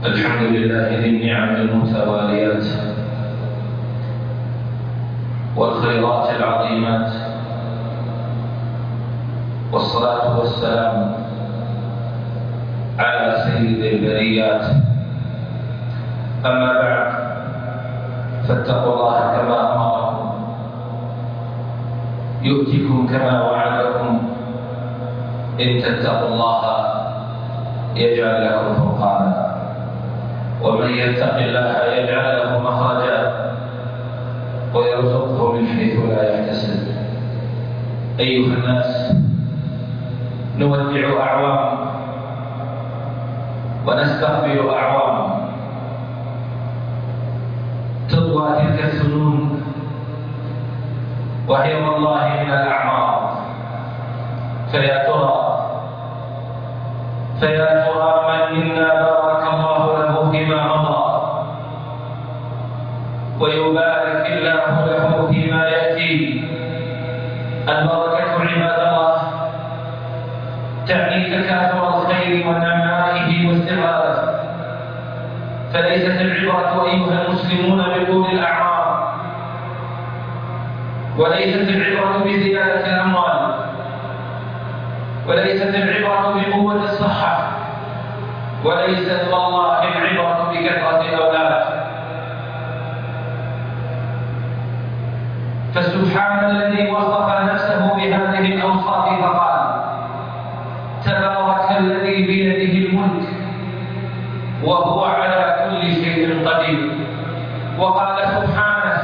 الحمد لله ذي النعم المتواليات والخيرات العظيمات، والصلاة والسلام على سيد البريات. أما بعد، فاتقوا الله كما أمركم، يؤتكم كما وعدكم، إن تتقوا الله يجعل لكم فرقانا، ومن يتق الله يجعل له مخرجا ويرزقه من حيث لا يحتسب. أيها الناس، نودع أعوام ونستقبل أعوام، تطوى تلك السنون وهي والله من الأعمار. فيا ترى من منا بارك الله له فيما مضى، ويبارك الله له فيما يأتي. البركة عباد الله تعني تكاثر الخير ونمائه واستغلاله، فليست العبرة أيها المسلمون بطول الأعمار، وليست العبرة بزيادة الأموال، وليست العبرة بقوة الصحة، وليست والله العبرة بكثرة الأولاد. فسبحان الذي وصف نفسه بهذه الأوصاف فقال: تبارك الذي بيده الملك وهو على كل شيء قدير. وقال سبحانه: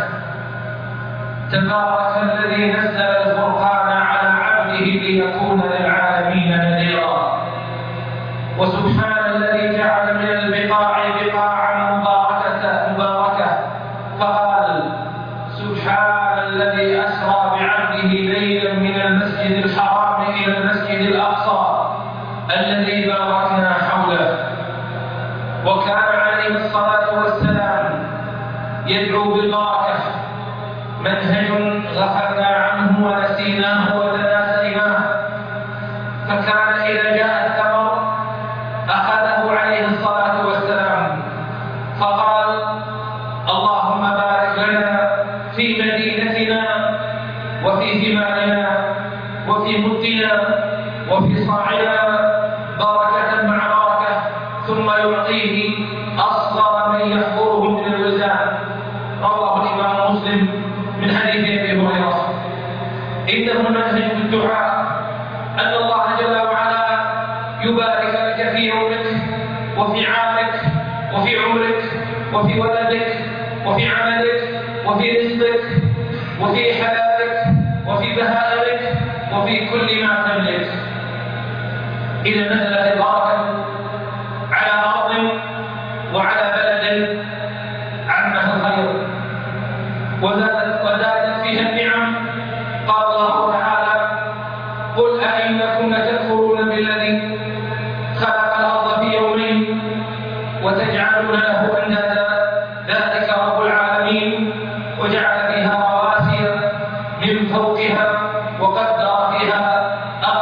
تبارك الذي نزل الفرقان على عبده ليكون للعالمين نذيرا. وسبحان الذي جعل من البقاع بقاعا مباركة فقال: سبحان الذي أسرى بعبده ليلا من المسجد الحرام إلى المسجد الأقصى الذي باركنا حوله. وكان عليه الصلاة والسلام يدعو بالبركة، منهج غفلنا عنه ونسيناه وتناسيناه. فكان إذا جاء الثمر أخذه عليه الصلاة والسلام فقال: اللهم بارك لنا في مدينتنا وفي ثمارنا وفي مدنا وفي صاعنا بركة مع بركة، ثم يعطيه أصغر من يحضره من الوزان. رواه الإمام مسلم من حديث أبي هريرة. إنه منهج الدعاء أن الله جل وعلا يبارك لك في يومك وفي عامك وفي عمرك وفي ولدك وفي عملك وفي رزقك وفي حلالك وفي بهائمك وفي كل ما تملك. إذا نزلت البركة على أرض وعلى بلد عمها الخير وزادت فيها النعم. قال الله تعالى: قل أئنكم لتكفرون بالذي خلق الأرض في يومين وتجعلون له أندادا ذلك رب العالمين وجعل فيها رواسي من فوقها وقدر فيها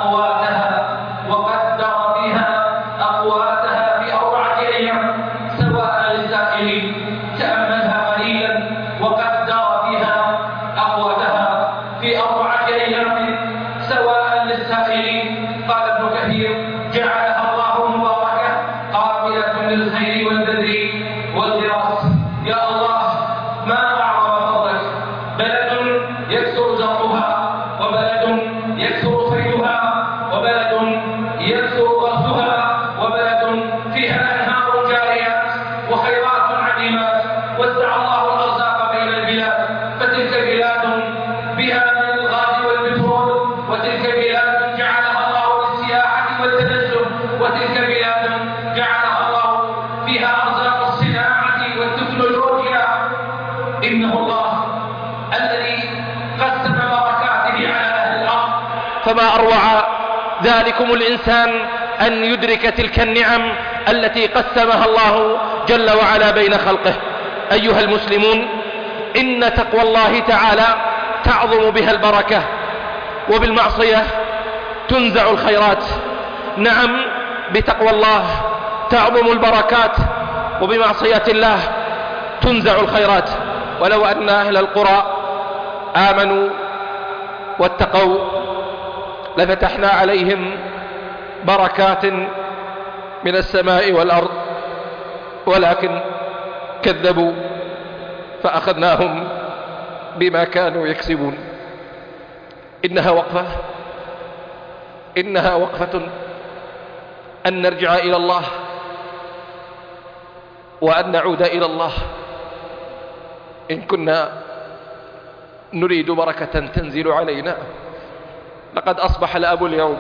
أقواتها في 4 أيام سواء للسائلين. تأملها قليلا: وقدر فيها أقواتها في 4 أيام سواء للسائلين. قال ابن كثير: جعلها الله مباركة قابلة للخير والبذر والغراس. يا الله، ما أعظم فضلك! بلد يكثر زرعها، وبلد يكثر صيدها، وبلد يكثر غرسها، وبلد فيها أنهار جاريات وخيرات عظيمات. وزع الله الأرزاق بين البلاد، فتلك بلاد بها من الغاز والبترول، وتلك بلاد جعلها الله للسياحة والتنزه، وتلك بلاد جعلها الله فيها أرزاق الصناعة والتكنولوجيا. إنه الله الذي قسم بركاته على أهل الأرض. فما أروع ذلكم الإنسان أن يدرك تلك النعم التي قسمها الله جل وعلا بين خلقه. أيها المسلمون، إن تقوى الله تعالى تعظم بها البركة، وبالمعصية تنزع الخيرات. نعم، بتقوى الله تعظم البركات وبمعصية الله تنزع الخيرات. ولو أن أهل القرى آمنوا واتقوا لفتحنا عليهم بركات من السماء والأرض، ولكن كذبوا فأخذناهم بما كانوا يكسبون. إنها وقفة أن نرجع إلى الله وأن نعود إلى الله إن كنا نريد بركة تنزل علينا. لقد أصبح الأب اليوم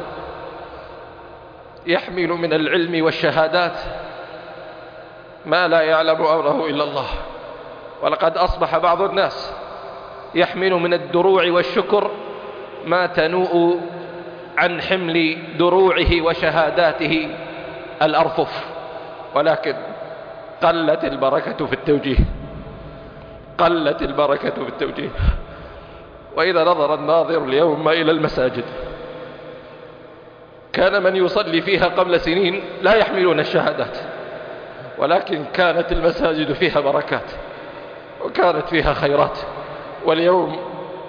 يحمل من العلم والشهادات ما لا يعلم أمره إلا الله، ولقد أصبح بعض الناس يحمل من الدروع والشكر ما تنوء عن حمل دروعه وشهاداته الأرفف. ولكن قلت البركة في التوجيه، قلت البركة في التوجيه. وإذا نظر الناظر اليوم إلى المساجد كان من يصلي فيها قبل سنين لا يحملون الشهادات، ولكن كانت المساجد فيها بركات وكانت فيها خيرات. واليوم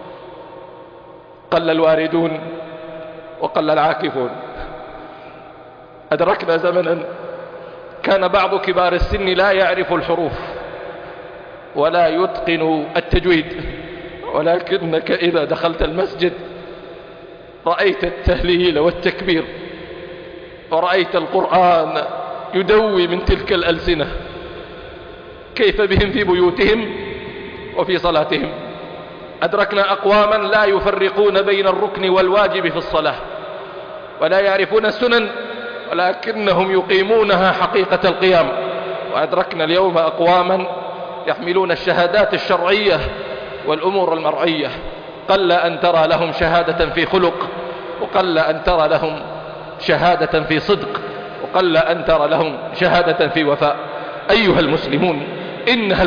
قل الواردون وقل العاكفون. أدركنا زمنا كان بعض كبار السن لا يعرف الحروف ولا يتقن التجويد، ولكنك إذا دخلت المسجد رأيت التهليل والتكبير ورأيت القرآن يدوي من تلك الألسنة. كيف بهم في بيوتهم وفي صلاتهم؟ أدركنا أقواما لا يفرقون بين الركن والواجب في الصلاة ولا يعرفون السنن، ولكنهم يقيمونها حقيقة القيام. وأدركنا اليوم أقواما يحملون الشهادات الشرعية والأمور المرعية، قل أن ترى لهم شهادة في خلق، وقل أن ترى لهم شهادة في صدق، وقل أن ترى لهم شهادة في وفاء. أيها المسلمون، إنها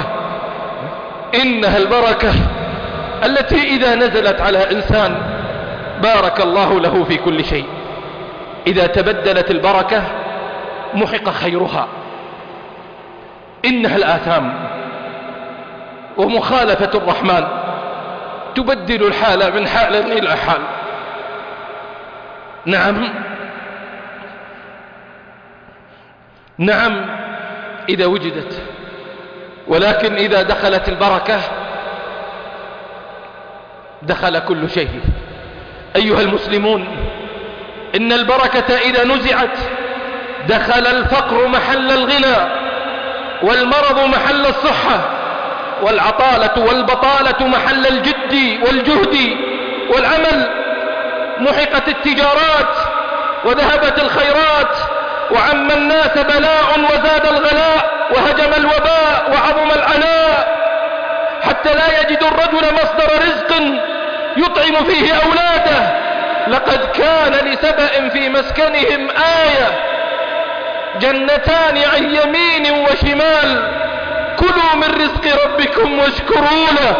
البركة التي إذا نزلت على إنسان بارك الله له في كل شيء. إذا تبدلت البركة محق خيرها. إنها الآثام ومخالفة الرحمن تبدل الحال من حال إلى حال. نعم إذا وجدت، ولكن إذا دخلت البركة دخل كل شيء. أيها المسلمون، إن البركة إذا نزعت دخل الفقر محل الغنى، والمرض محل الصحة، والعطالة والبطالة محل الجد والجهد والعمل. محقت التجارات وذهبت الخيرات، وعم الناس بلاء وزاد الغلاء، وهجم الوباء وعظم العناء، حتى لا يجد الرجل مصدر رزق يطعم فيه أولاده. لقد كان لسبأ في مسكنهم آية، جنتان عن يمين وشمال، كلوا من رزق ربكم واشكروا له،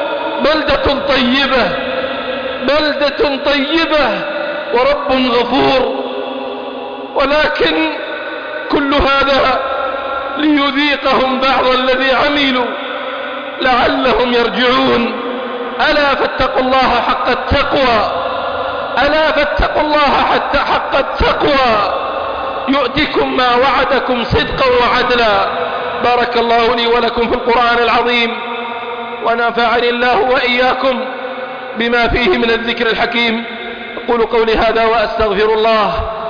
بلدة طيبة ورب غفور. ولكن كل هذا ليذيقهم بعض الذي عملوا لعلهم يرجعون. ألا فاتقوا الله حق التقوى، ألا فاتقوا الله حق التقوى يؤتكم ما وعدكم صدقا وعدلا. بارك الله لي ولكم في القرآن العظيم، ونفعني الله وإياكم بما فيه من الذكر الحكيم. أقول قولي هذا وأستغفر الله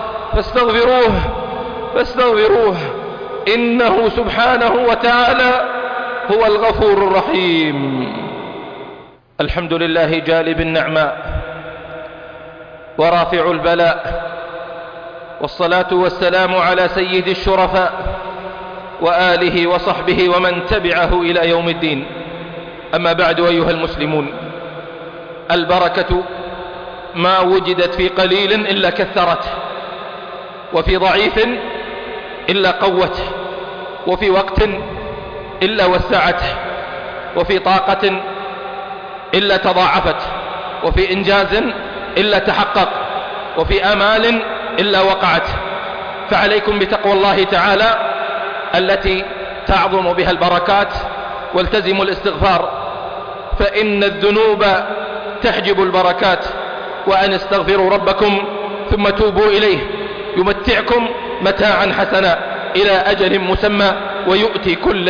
فاستغفروه إنه سبحانه وتعالى هو الغفور الرحيم. الحمد لله جالب النعماء ورافع البلاء، والصلاة والسلام على سيد الشرفاء وآله وصحبه ومن تبعه إلى يوم الدين. أما بعد، أيها المسلمون، البركة ما وجدت في قليل إلا كثرته، وفي ضعيف إلا قوته، وفي وقت إلا وسعته، وفي طاقة إلا تضاعفت، وفي إنجاز إلا تحقق، وفي آمال إلا وقعت. فعليكم بتقوى الله تعالى التي تعظم بها البركات، والتزموا الاستغفار فإن الذنوب تحجب البركات، وأن استغفروا ربكم ثم توبوا إليه يمتعكم متاعا حسنا إلى أجل مسمى ويؤتي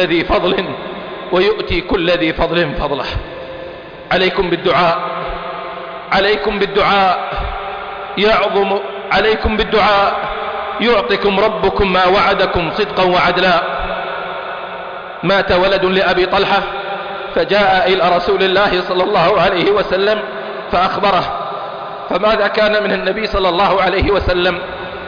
كل ذي فضل فضله. عليكم بالدعاء يعطكم ربكم ما وعدكم صدقا وعدلا. مات ولد لأبي طلحة فجاء إلى رسول الله صلى الله عليه وسلم فأخبره، فماذا كان من النبي صلى الله عليه وسلم؟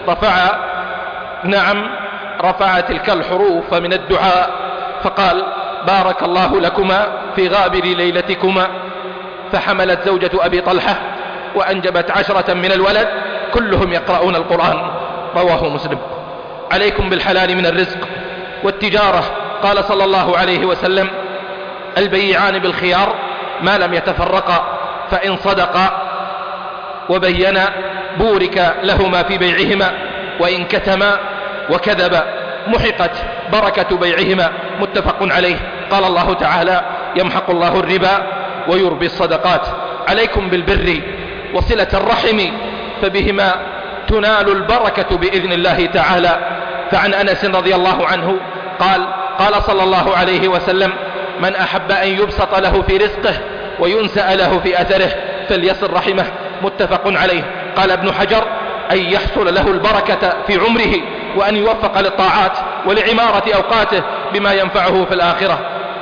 رفع تلك الحروف من الدعاء فقال: بارك الله لكما في غابر ليلتكما. فحملت زوجة أبي طلحة وأنجبت 10 من الولد كلهم يقرؤون القرآن، رواه مسلم. عليكم بالحلال من الرزق والتجارة. قال صلى الله عليه وسلم: البيعان بالخيار ما لم يتفرقا، فإن صدقا وبينا بورك لهما في بيعهما، وإن كتما وكذبا محقت بركة بيعهما، متفق عليه. قال الله تعالى: يمحق الله الربا ويربي الصدقات. عليكم بالبر وصلة الرحم فبهما تنال البركة بإذن الله تعالى. فعن أنس رضي الله عنه قال صلى الله عليه وسلم: من أحب أن يبسط له في رزقه وينسأ له في أثره فليصل رحمه، متفق عليه. قال ابن حجر: أن يحصل له البركة في عمره، وأن يوفق للطاعات ولعمارة أوقاته بما ينفعه في الآخرة.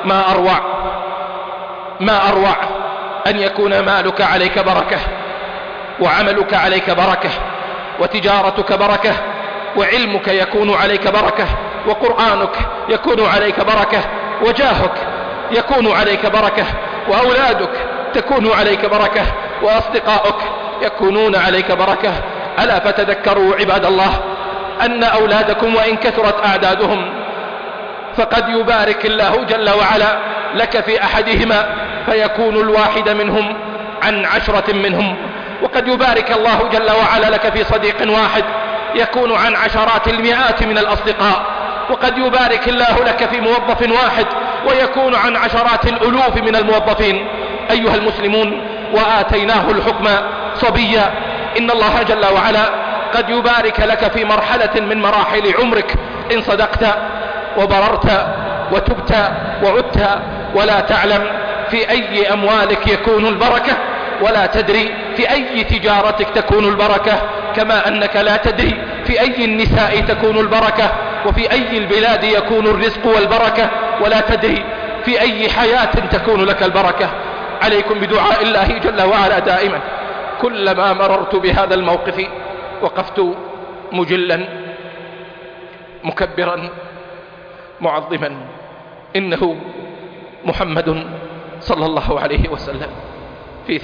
ما أروع أن يكون مالك عليك بركة، وعملك عليك بركة، وتجارتك بركة، وعلمك يكون عليك بركة، وقرآنك يكون عليك بركة، وجاهك يكون عليك بركة، وأولادك تكون عليك بركة، وأصدقائك يكونون عليك بركة. ألا فتذكروا عباد الله أن أولادكم وإن كثرت أعدادهم فقد يبارك الله جل وعلا لك في أحدهما فيكون الواحد منهم عن 10 منهم، وقد يبارك الله جل وعلا لك في صديق واحد يكون عن عشرات المئات من الأصدقاء، وقد يبارك الله لك في موظف واحد ويكون عن عشرات الألوف من الموظفين. أيها المسلمون، وآتيناه الحكم صبيا. إن الله جل وعلا قد يبارك لك في مرحلة من مراحل عمرك إن صدقت وبررت وتبت وعدت، ولا تعلم في أي أموالك يكون البركة، ولا تدري في أي تجارتك تكون البركة، كما أنك لا تدري في أي النساء تكون البركة، وفي أي البلاد يكون الرزق والبركة، ولا تدري في أي حياة تكون لك البركة. عليكم بدعاء الله جل وعلا دائما. كلما مررت بهذا الموقف وقفت مجلا مكبرا معظما، إنه محمد صلى الله عليه وسلم في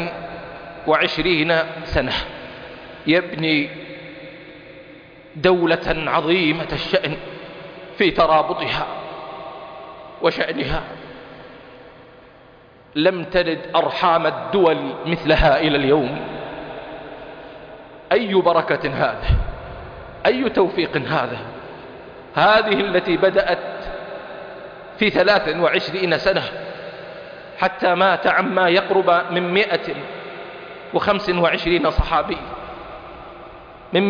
23 سنة يبني دولة عظيمة الشأن في ترابطها وشأنها، لم تلد أرحام الدول مثلها إلى اليوم. أي بركة هذا، أي توفيق هذا. هذه التي بدأت في 23 سنة حتى مات عما يقرب من 125 صحابي، من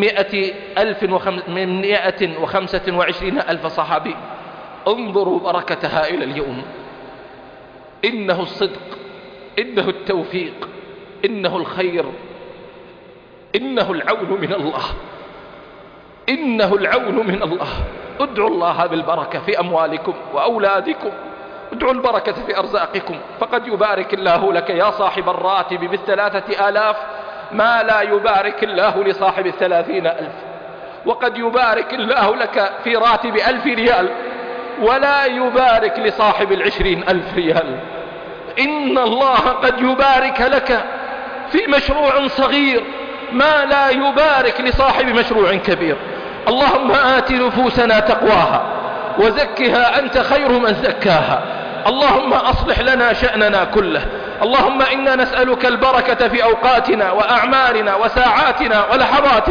125 ألف صحابي. انظروا بركتها إلى اليوم. إنه الصدق، إنه التوفيق، إنه الخير، إنه العون من الله، إنه العون من الله. ادعوا الله بالبركة في أموالكم وأولادكم، ادعوا البركة في أرزاقكم، فقد يبارك الله لك يا صاحب الراتب ب3,000 ما لا يبارك الله لصاحب 30,000، وقد يبارك الله لك في راتب 1000 ريال ولا يبارك لصاحب 20,000 ريال. إن الله قد يبارك لك في مشروع صغير ما لا يبارك لصاحب مشروع كبير. اللهم آت نفوسنا تقواها وزكها أنت خير من زكاها. اللهم أصلح لنا شأننا كله. اللهم إنا نسألك البركة في أوقاتنا وأعمالنا وساعاتنا ولحظاتنا.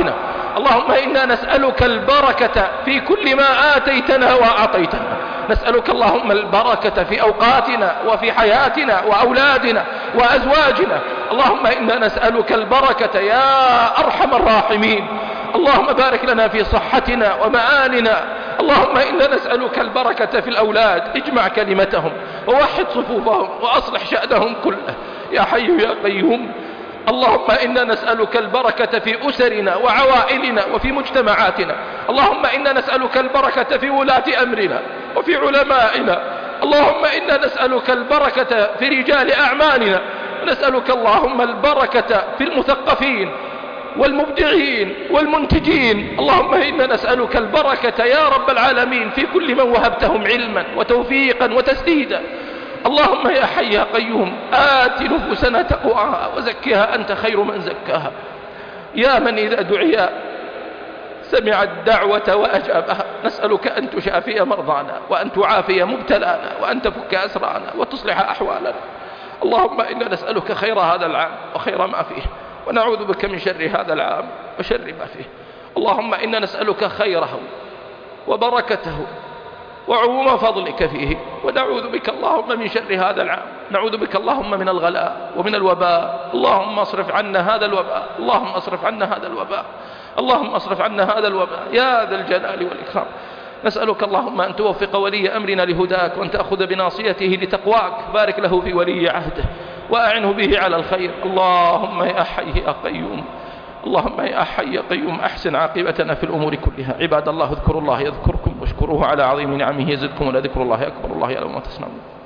اللهم إنا نسألك البركة في كل ما آتيتنا وأعطيتنا. نسألك اللهم البركة في أوقاتنا وفي حياتنا وأولادنا وأزواجنا. اللهم إنا نسألك البركة يا أرحم الراحمين. اللهم بارك لنا في صحتنا ومآلنا. اللهم إنا نسألك البركة في الأولاد، اجمع كلمتهم ووحد صفوفهم وأصلح شأنهم كله يا حي يا قيوم. اللهم إنا نسألك البركة في أسرنا وعوائلنا وفي مجتمعاتنا. اللهم إنا نسألك البركة في ولاة أمرنا وفي علمائنا. اللهم إنا نسألك البركة في رجال أعمالنا، ونسألك اللهم البركة في المثقفين والمبدعين والمنتجين. اللهم إنا نسألك البركة يا رب العالمين في كل من وهبتهم علما وتوفيقا وتسديدا. اللهم يا حي يا قيوم آت نفوسنا تقواها وزكها أنت خير من زكاها. يا من إذا دعي سمع الدعوة وأجابها. نسألك أن تشافي مرضانا وأن تعافي مبتلانا وأن تفك أسرانا وتصلح أحوالنا. اللهم إنا نسألك خير هذا العام وخير ما فيه، ونعوذ بك من شر هذا العام وشر ما فيه. اللهم إنا نسألك خيره وبركته وعموم فضلك فيه، ونعوذ بك اللهم من شر هذا العام. نعوذ بك اللهم من الغلاء ومن الوباء. اللهم اصرف عنا هذا الوباء. اللهم اصرف عنا هذا الوباء. اللهم اصرف عنا هذا الوباء يا ذا الجلال والإكرام. نسألك اللهم أن توفق ولي أمرنا لهداك، وأن تأخذ بناصيته لتقواك. بارك له في ولي عهده وأعنه به على الخير. اللهم يا حي يا قيوم، اللهم يا حي يا قيوم أحسن عاقبتنا في الأمور كلها. عباد الله اذكروا الله يذكركم واشكروه على عظيم نعمه يزدكم، ولذكر الله أكبر. الله يعلم ما تصنعون.